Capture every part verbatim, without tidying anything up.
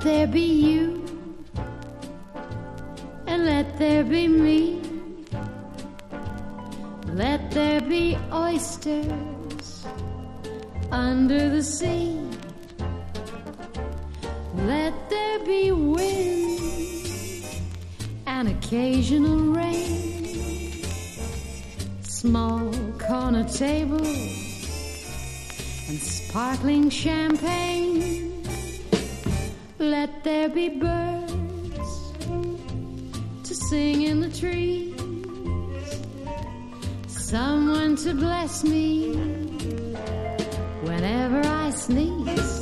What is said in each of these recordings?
there be you, and let there be me. Let there be oysters under the sea. Let there be wind and occasional rain. Small corner tables and sparkling champagne. Let there be birds to sing in the trees. Someone to bless me whenever I sneeze.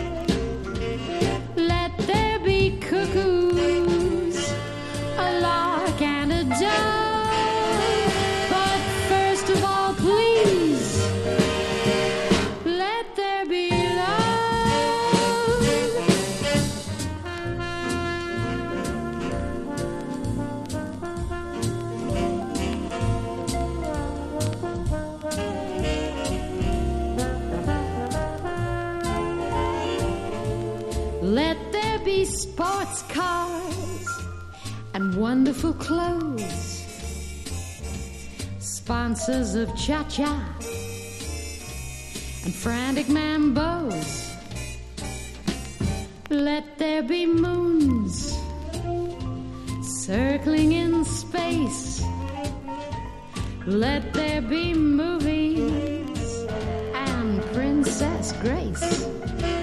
Let there be cuckoos, a lark and a dove. But first of all, please, let there be Let there be sports cars and wonderful clothes, sponsors of cha-cha and frantic mambos. Let there be moons circling in space. Let there be movies and Princess Grace.